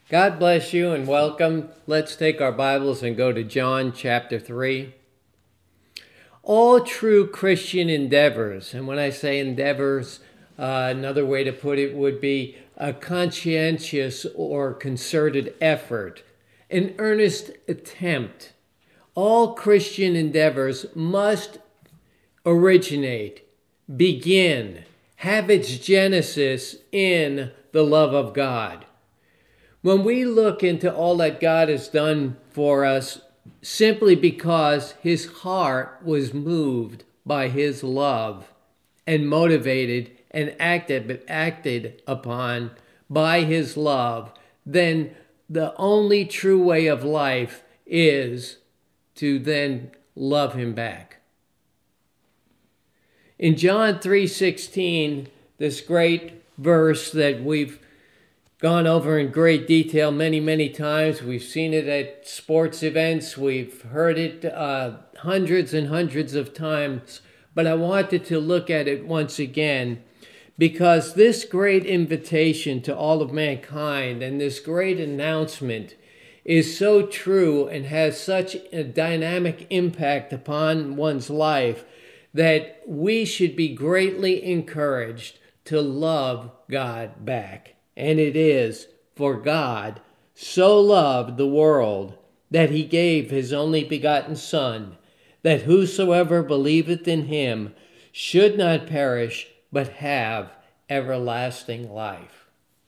God bless you and welcome. Let's take our Bibles and go to John chapter 3. All true Christian endeavors, and when I say endeavors, another way to put it would be a conscientious or concerted effort, an earnest attempt. All Christian endeavors must originate, begin, have its genesis in the love of God. When we look into all that God has done for us, simply because his heart was moved by his love and motivated and acted upon by his love, then the only true way of life is to then love him back. In John 3:16, this great verse that we've gone over in great detail many times. We've seen it at sports events. We've heard it hundreds and hundreds of times. But I wanted to look at it once again because this great invitation to all of mankind and this great announcement is so true and has such a dynamic impact upon one's life that we should be greatly encouraged to love God back. And it is, for God so loved the world that he gave his only begotten Son, that whosoever believeth in him should not perish, but have everlasting life.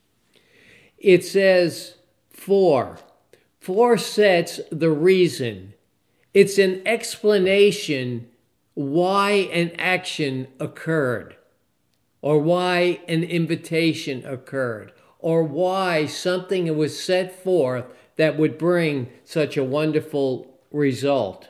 It says, for sets the reason. It's an explanation why an action occurred, or why an invitation occurred, or why something was set forth that would bring such a wonderful result.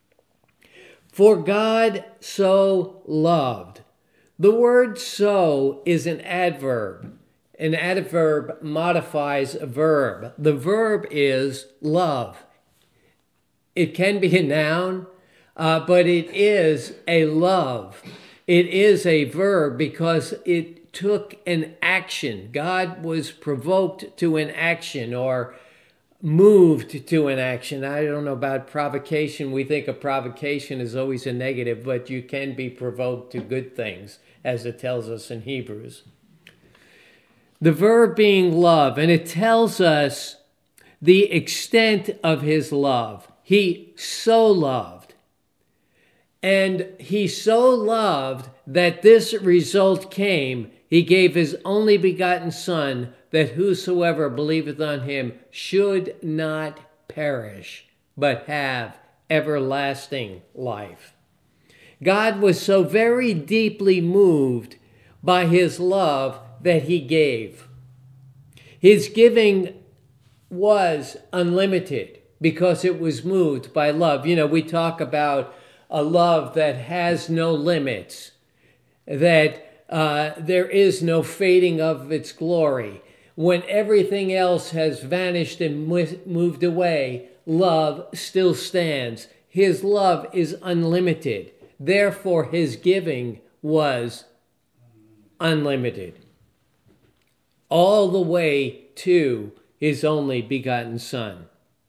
For God so loved. The word so is an adverb. An adverb modifies a verb. The verb is love. It can be a noun, but it is a love. It is a verb because it took an action. God was provoked to an action or moved to an action. I don't know about provocation. We think of provocation as always a negative, but you can be provoked to good things, as it tells us in Hebrews. The verb being love, and it tells us the extent of his love. He so loved. And he so loved that this result came. He gave his only begotten Son, that whosoever believeth on him should not perish, but have everlasting life. God was so very deeply moved by his love that he gave. His giving was unlimited because it was moved by love. You know, we talk about a love that has no limits, that there is no fading of its glory. When everything else has vanished and moved away, love still stands. His love is unlimited. Therefore, his giving was unlimited. All the way to his only begotten Son.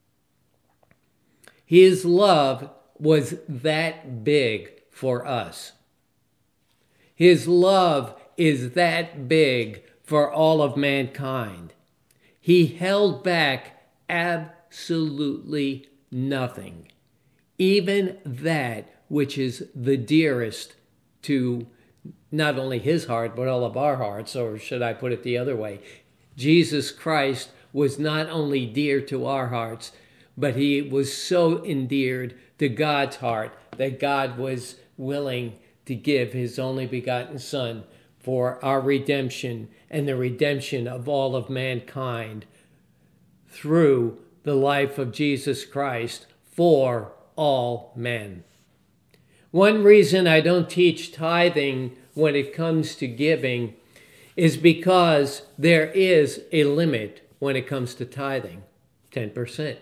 His love was that big for us. His love is that big for all of mankind. He held back absolutely nothing, even that which is the dearest to not only his heart, but all of our hearts, or should I put it the other way? Jesus Christ was not only dear to our hearts, but he was so endeared to God's heart that God was willing to give his only begotten Son for our redemption and the redemption of all of mankind through the life of Jesus Christ for all men. One reason I don't teach tithing when it comes to giving is because there is a limit when it comes to tithing, 10%.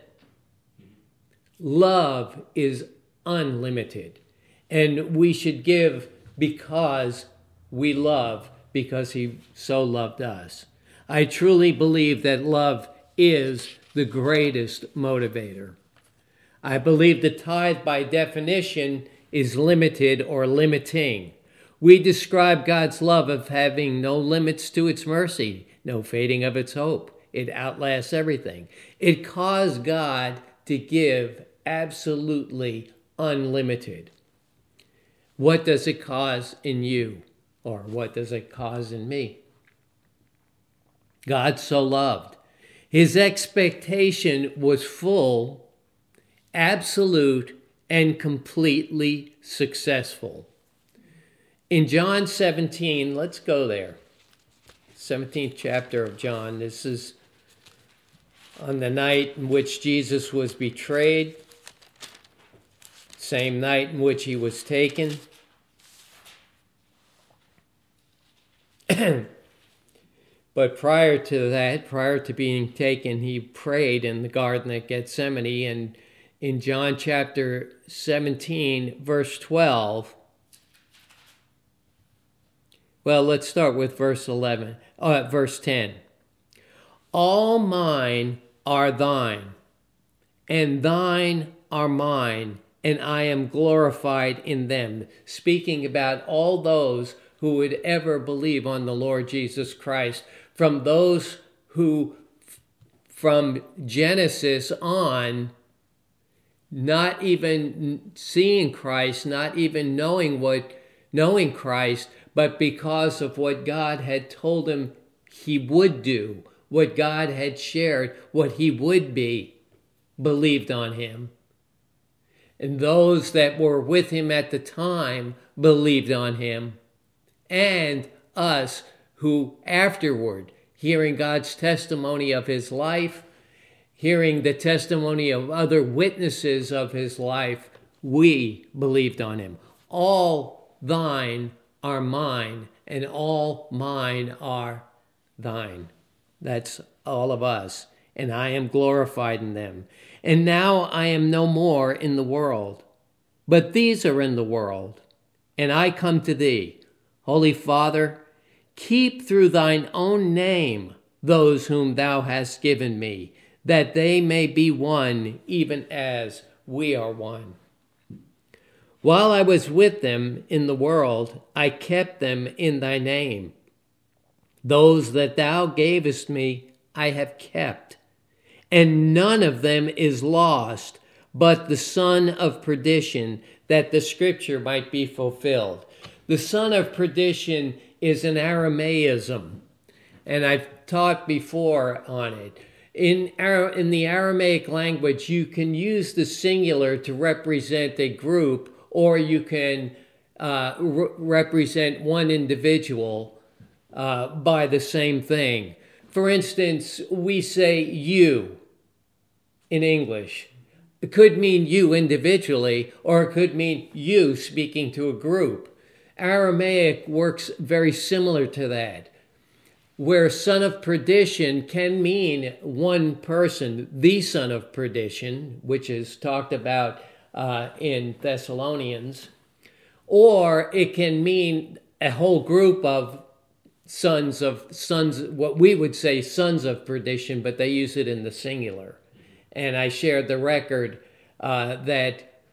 Love is unlimited, and we should give because we love, because he so loved us. I truly believe that love is the greatest motivator. I believe the tithe, by definition, is limited or limiting. We describe God's love of having no limits to its mercy, no fading of its hope. It outlasts everything. It caused God to give absolutely unlimited. What does it cause in you? Or what does it cause in me? God so loved. His expectation was full, absolute, and completely successful. In John 17, let's go there. 17th chapter of John. This is on the night in which Jesus was betrayed, same night in which he was taken. But prior to that, prior to being taken, he prayed in the Garden of Gethsemane. And in John chapter 17, verse 12, well, let's start with verse 10. All mine are thine, and thine are mine, and I am glorified in them. Speaking about all those who would ever believe on the Lord Jesus Christ, from those who, from Genesis on, not even seeing Christ, not even knowing Christ, but because of what God had told him he would do, what God had shared, what he would be, believed on him. And those that were with him at the time believed on him. And us who afterward, hearing God's testimony of his life, hearing the testimony of other witnesses of his life, we believed on him. All thine are mine, and all mine are thine. That's all of us, and I am glorified in them. And now I am no more in the world, but these are in the world, and I come to thee. Holy Father, keep through thine own name those whom thou hast given me, that they may be one, even as we are one. While I was with them in the world, I kept them in thy name. Those that thou gavest me, I have kept, and none of them is lost, but the son of perdition, that the scripture might be fulfilled. The son of perdition is an Aramaism, and I've taught before on it. In the Aramaic language, you can use the singular to represent a group, or you can represent one individual by the same thing. For instance, we say you in English. It could mean you individually, or it could mean you speaking to a group. Aramaic works very similar to that, where son of perdition can mean one person, the son of perdition, which is talked about in Thessalonians, or it can mean a whole group of sons, what we would say sons of perdition, but they use it in the singular. And I shared the record that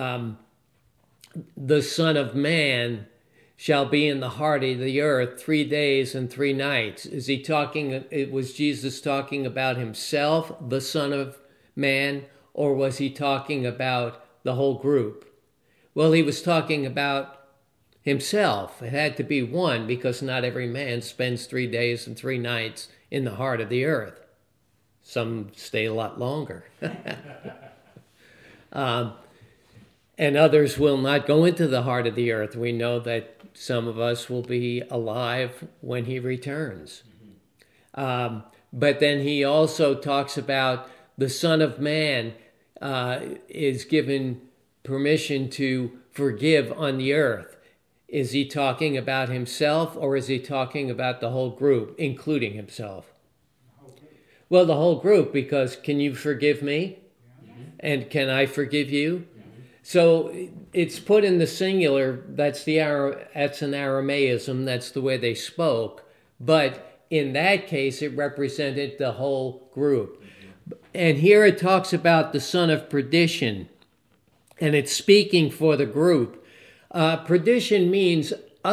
the Son of Man shall be in the heart of the earth 3 days and 3 nights. Was Jesus talking about himself, the Son of Man, or was he talking about the whole group? Well, he was talking about himself. It had to be one, because not every man spends 3 days and 3 nights in the heart of the earth. Some stay a lot longer. And others will not go into the heart of the earth. We know that some of us will be alive when he returns. But then he also talks about the Son of Man is given permission to forgive on the earth. Is he talking about himself, or is he talking about the whole group, including himself? Well, the whole group, because can you forgive me? And can I forgive you? So it's put in the singular. That's an Aramaism. That's the way they spoke. But in that case, it represented the whole group. And here it talks about the son of perdition, and it's speaking for the group. Perdition means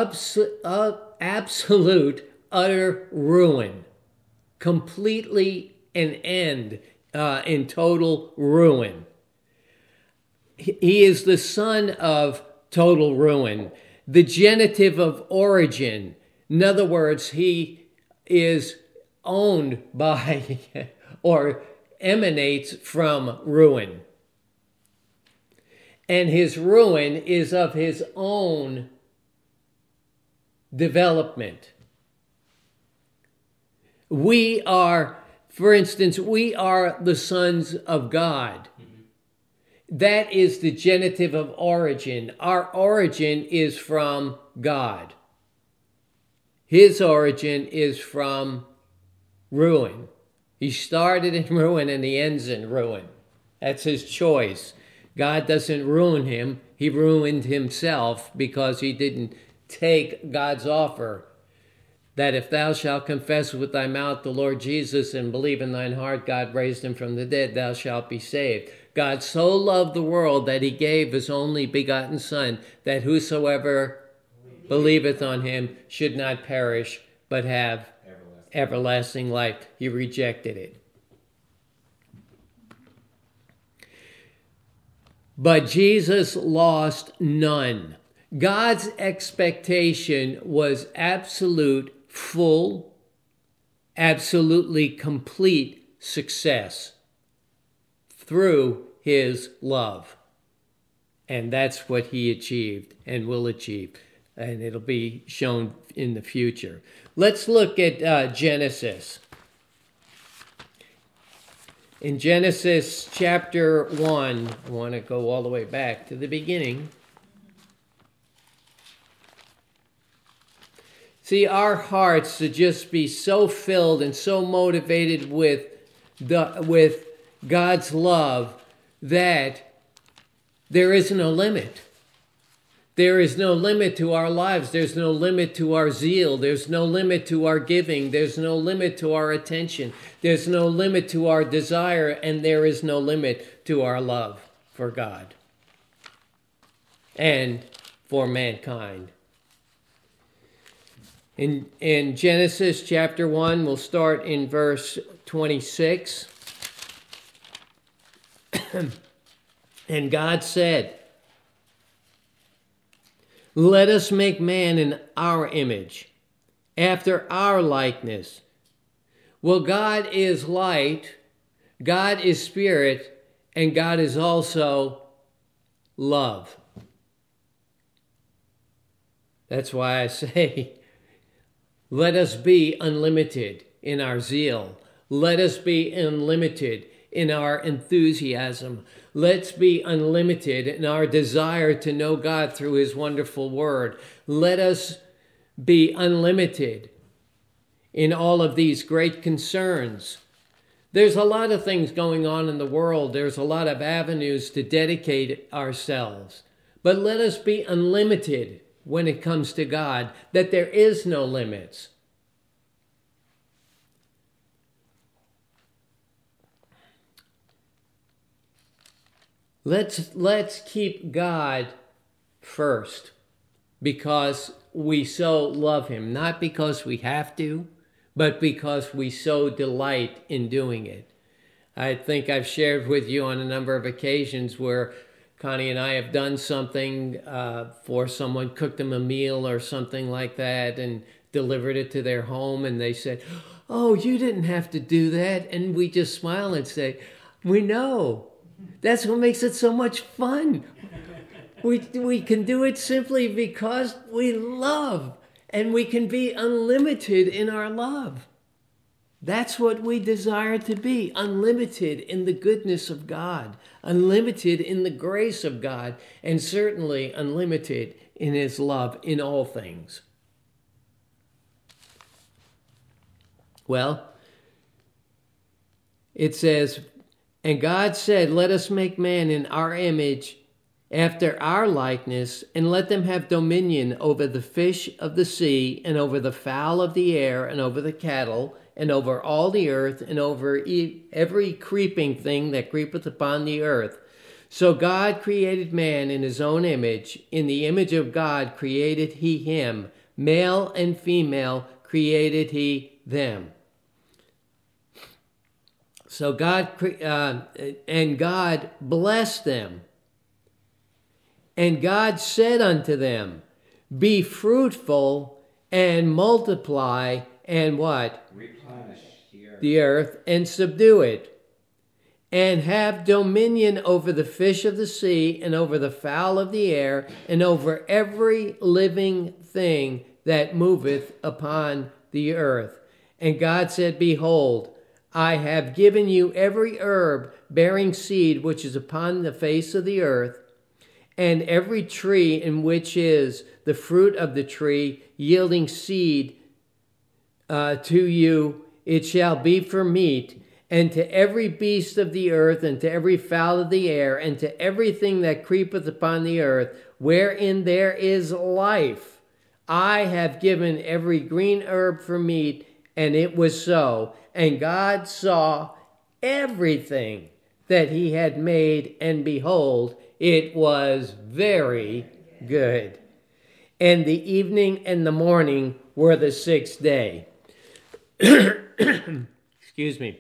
absolute, utter ruin, completely an end, in total ruin. He is the son of total ruin, the genitive of origin. In other words, he is owned by or emanates from ruin. And his ruin is of his own development. We are, for instance, we are the sons of God. That is the genitive of origin. Our origin is from God. His origin is from ruin. He started in ruin and he ends in ruin. That's his choice. God doesn't ruin him. He ruined himself because he didn't take God's offer that if thou shalt confess with thy mouth the Lord Jesus and believe in thine heart God raised him from the dead, thou shalt be saved. God so loved the world that he gave his only begotten Son, that whosoever believeth on him should not perish, but have everlasting life. He rejected it. But Jesus lost none. God's expectation was absolute, full, absolutely complete success through his love. And that's what he achieved and will achieve. And it'll be shown in the future. Let's look at Genesis. In Genesis chapter 1, I want to go all the way back to the beginning. See, our hearts to just be so filled and so motivated with God's love that there is no limit. There is no limit to our lives. There's no limit to our zeal. There's no limit to our giving. There's no limit to our attention. There's no limit to our desire, and there is no limit to our love for God and for mankind. In Genesis chapter 1, we'll start in verse 26. And God said, let us make man in our image, after our likeness. Well, God is light, God is spirit, and God is also love. That's why I say, let us be unlimited in our zeal. Let us be unlimited in our enthusiasm. Let's be unlimited in our desire to know God through his wonderful word. Let us be unlimited in all of these great concerns. There's a lot of things going on in the world. There's a lot of avenues to dedicate ourselves. But let us be unlimited when it comes to God, that there is no limits. Let's keep God first because we so love him, not because we have to, but because we so delight in doing it. I think I've shared with you on a number of occasions where Connie and I have done something for someone, cooked them a meal or something like that and delivered it to their home, and they said, oh, you didn't have to do that. And we just smile and say, we know. That's what makes it so much fun. We can do it simply because we love, and we can be unlimited in our love. That's what we desire to be, unlimited in the goodness of God, unlimited in the grace of God, and certainly unlimited in his love in all things. Well, it says, and God said, let us make man in our image, after our likeness, and let them have dominion over the fish of the sea, and over the fowl of the air, and over the cattle, and over all the earth, and over every creeping thing that creepeth upon the earth. So God created man in his own image. In the image of God created he him. Male and female created he them. So God blessed them. And God said unto them, be fruitful and multiply and what? Replenish the earth and subdue it. And have dominion over the fish of the sea and over the fowl of the air and over every living thing that moveth upon the earth. And God said, behold, I have given you every herb bearing seed which is upon the face of the earth, and every tree in which is the fruit of the tree yielding seed to you, it shall be for meat, and to every beast of the earth, and to every fowl of the air, and to everything that creepeth upon the earth, wherein there is life, I have given every green herb for meat. And it was so. And God saw everything that he had made, and behold, it was very good. And the evening and the morning were the sixth day. Excuse me.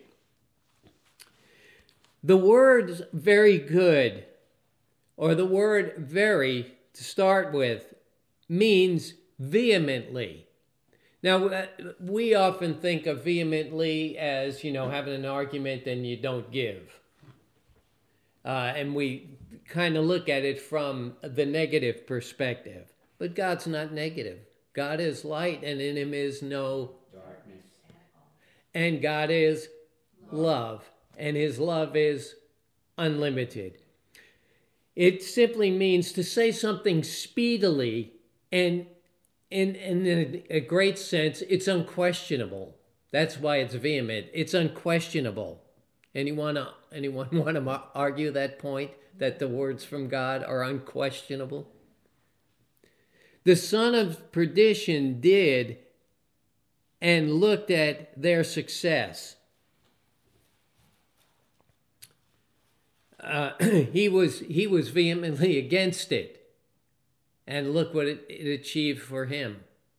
The words very good, or the word very to start with, means vehemently. Now, we often think of vehemently as, having an argument and you don't give. And we kind of look at it from the negative perspective. But God's not negative. God is light, and in him is no darkness. And God is love, and his love is unlimited. It simply means to say something speedily, and in a great sense, it's unquestionable. That's why it's vehement. It's unquestionable. Anyone want to argue that point, that the words from God are unquestionable? The son of perdition did and looked at their success. He was vehemently against it. And look what it achieved for him.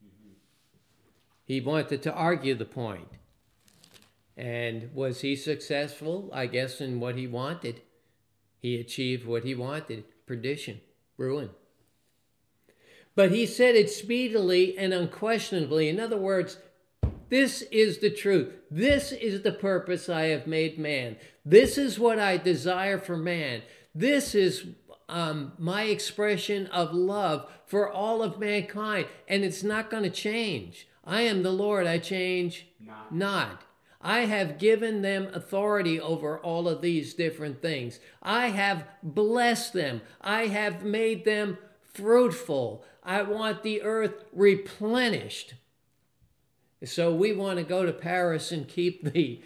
He wanted to argue the point. And was he successful? I guess in what he wanted. He achieved what he wanted. Perdition, ruin. But he said it speedily and unquestionably. In other words, this is the truth. This is the purpose I have made man. This is what I desire for man. This is my expression of love for all of mankind, and it's not going to change. I am the Lord, I change not. I have given them authority over all of these different things. I have blessed them. I have made them fruitful. I want the earth replenished. So we want to go to Paris and keep the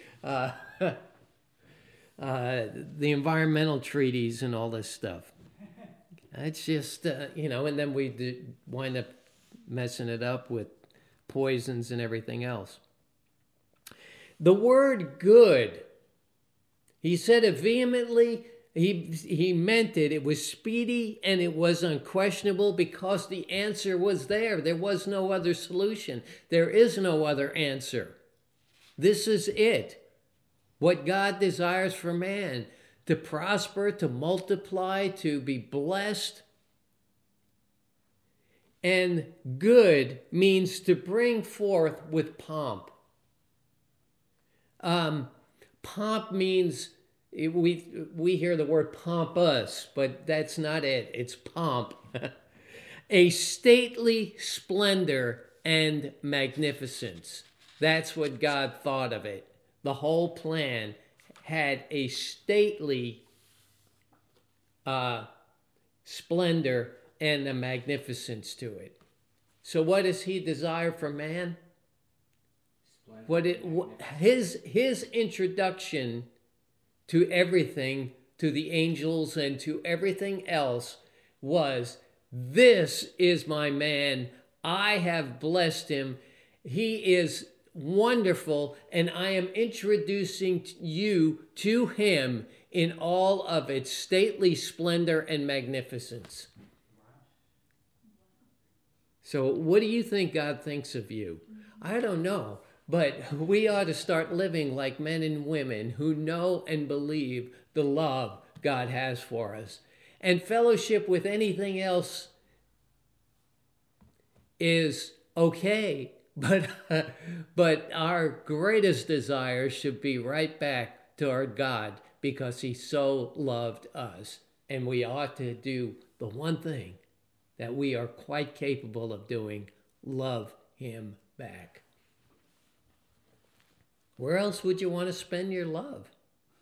environmental treaties and all this stuff. It's just, and then we wind up messing it up with poisons and everything else. The word good, he said it vehemently, he meant it. It was speedy and it was unquestionable because the answer was there. There was no other solution. There is no other answer. This is it. What God desires for man. To prosper, to multiply, to be blessed. And good means to bring forth with pomp. Pomp means, we hear the word pompous, but that's not it. It's pomp. A stately splendor and magnificence. That's what God thought of it. The whole plan had a stately splendor and a magnificence to it. So what does he desire for man? His introduction to everything, to the angels and to everything else, was, "This is my man. I have blessed him. He is wonderful, and I am introducing you to him in all of its stately splendor and magnificence." So what do you think God thinks of you? I don't know, but we ought to start living like men and women who know and believe the love God has for us. And fellowship with anything else is okay, but our greatest desire should be right back toward God, because he so loved us. And we ought to do the one thing that we are quite capable of doing: love him back. Where else would you want to spend your love?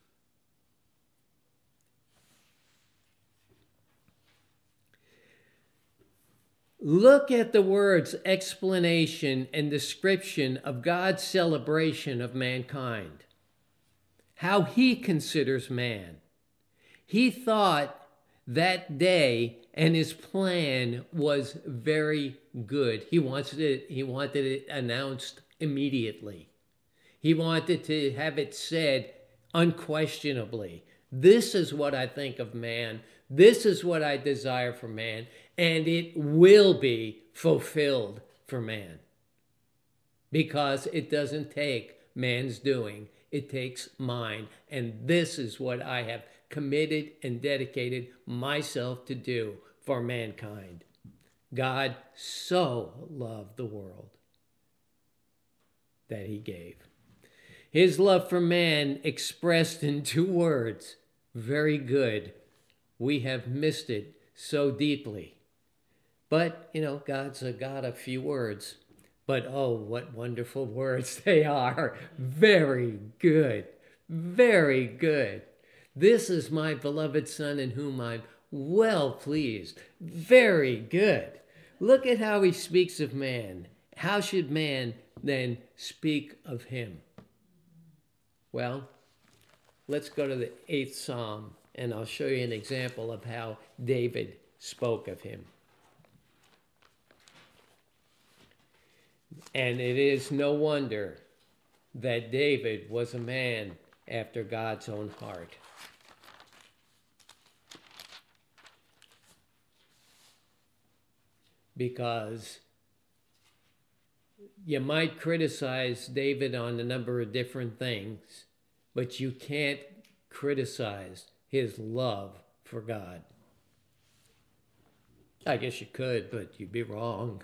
Look at the words explanation and description of God's celebration of mankind. How he considers man. He thought that day and his plan was very good. He wanted it announced immediately. He wanted to have it said unquestionably. This is what I think of man. This is what I desire for man. And it will be fulfilled for man. Because it doesn't take man's doing. It takes mine. And this is what I have committed and dedicated myself to do for mankind. God so loved the world that he gave. His love for man expressed in 2 words. Very good. We have missed it so deeply. But, God's a God of few words. But oh, what wonderful words they are. Very good. Very good. This is my beloved Son in whom I'm well pleased. Very good. Look at how he speaks of man. How should man then speak of him? Well, let's go to the 8th Psalm, and I'll show you an example of how David spoke of him. And it is no wonder that David was a man after God's own heart. Because you might criticize David on a number of different things, but you can't criticize his love for God. I guess you could, but you'd be wrong.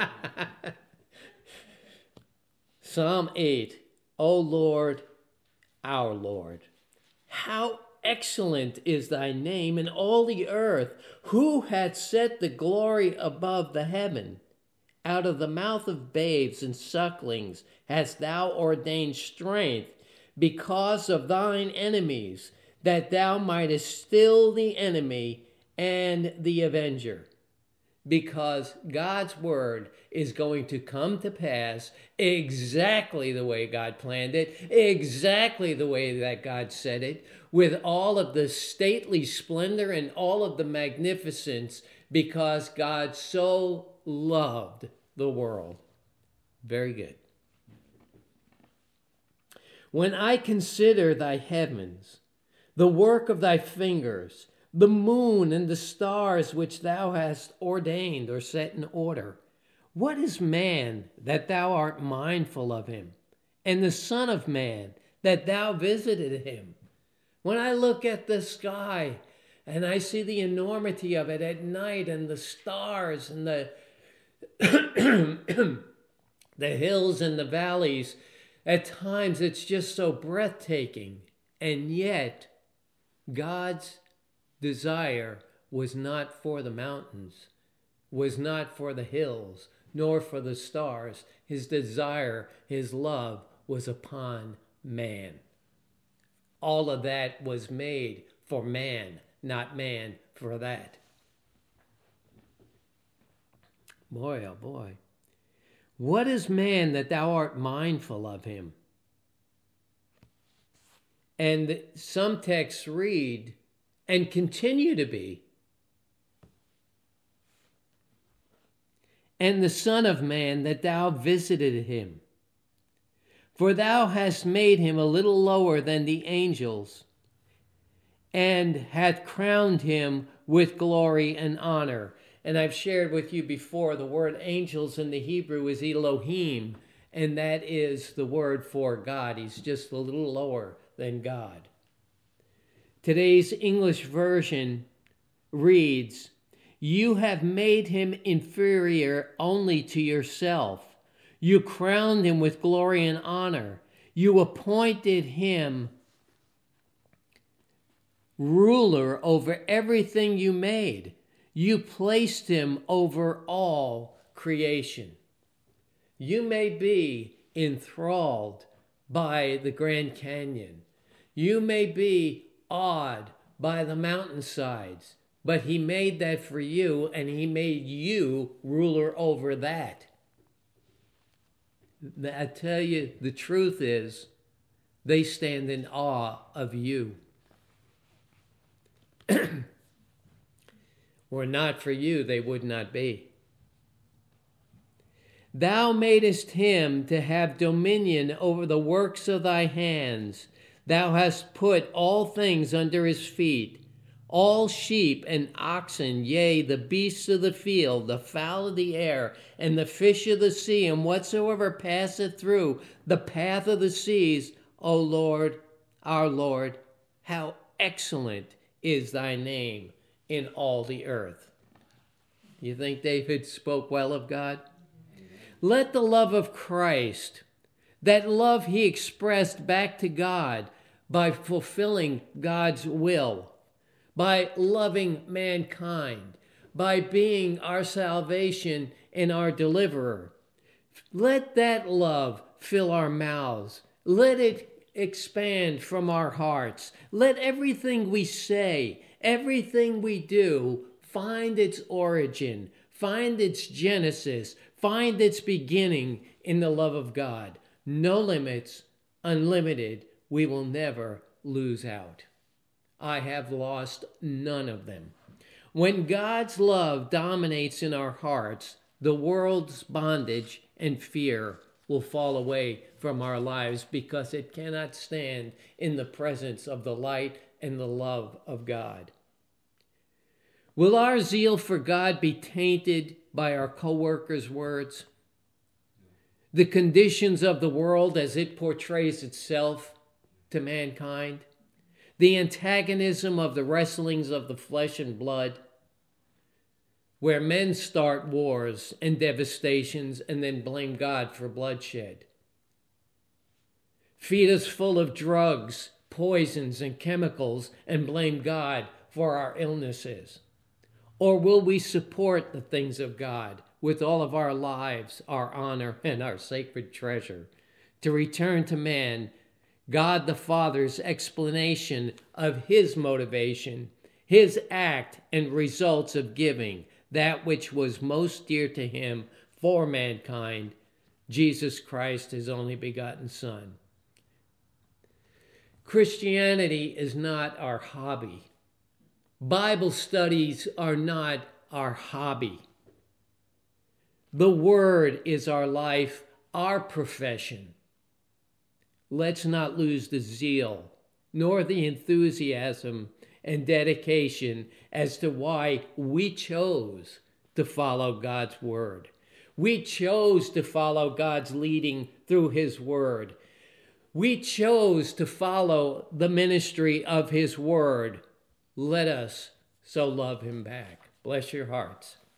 Psalm 8, O Lord, our Lord, how excellent is thy name in all the earth. Who hath set the glory above the heaven? Out of the mouth of babes and sucklings hast thou ordained strength because of thine enemies, that thou mightest still the enemy and the avenger. Because God's word is going to come to pass exactly the way God planned it, exactly the way that God said it, with all of the stately splendor and all of the magnificence, because God so loved the world. Very good. When I consider thy heavens, the work of thy fingers, the moon and the stars which thou hast ordained or set in order, what is man that thou art mindful of him, and the Son of Man that thou visited him? When I look at the sky and I see the enormity of it at night, and the stars and the the hills and the valleys, at times it's just so breathtaking. And yet God's desire was not for the mountains, was not for the hills, nor for the stars. His desire, his love was upon man. All of that was made for man, not man for that. Boy, oh boy. What is man that thou art mindful of him? And some texts read, and continue to be. and the Son of Man, that thou visited him. For thou hast made him a little lower than the angels, and hath crowned him with glory and honor. And I've shared with you before, the word angels in the Hebrew is Elohim, and that is the word for God. He's just a little lower than God. Today's English version reads, you have made him inferior only to yourself. You crowned him with glory and honor. You appointed him ruler over everything you made. You placed him over all creation. You may be enthralled by the Grand Canyon. You may be awed by the mountainsides, but he made that for you, and he made you ruler over that. I tell you, the truth is, they stand in awe of you. Were not for you, they would not be. Thou madest him to have dominion over the works of thy hands. Thou hast put all things under his feet, all sheep and oxen, yea, the beasts of the field, the fowl of the air, and the fish of the sea, and whatsoever passeth through the path of the seas. O Lord, our Lord, how excellent is thy name in all the earth. You think David spoke well of God? Let the love of Christ, that love he expressed back to God by fulfilling God's will, by loving mankind, by being our salvation and our deliverer. Let that love fill our mouths. Let it expand from our hearts. Let everything we say, everything we do, find its origin, find its genesis, find its beginning in the love of God. No limits, unlimited. We will never lose out. I have lost none of them. When God's love dominates in our hearts, the world's bondage and fear will fall away from our lives, because it cannot stand in the presence of the light and the love of God. Will our zeal for God be tainted by our co-workers' words? The conditions of the world as it portrays itself to mankind? The antagonism of the wrestlings of the flesh and blood, where men start wars and devastations and then blame God for bloodshed. Feed us full of drugs, poisons, and chemicals and blame God for our illnesses. Or will we support the things of God with all of our lives, our honor, and our sacred treasure, to return to man God the Father's explanation of his motivation, his act and results of giving that which was most dear to him for mankind, Jesus Christ, his only begotten Son. Christianity is not our hobby. Bible studies are not our hobby. The Word is our life, our profession. Let's not lose the zeal, nor the enthusiasm and dedication as to why we chose to follow God's Word. We chose to follow God's leading through his Word. We chose to follow the ministry of his Word. Let us so love him back. Bless your hearts.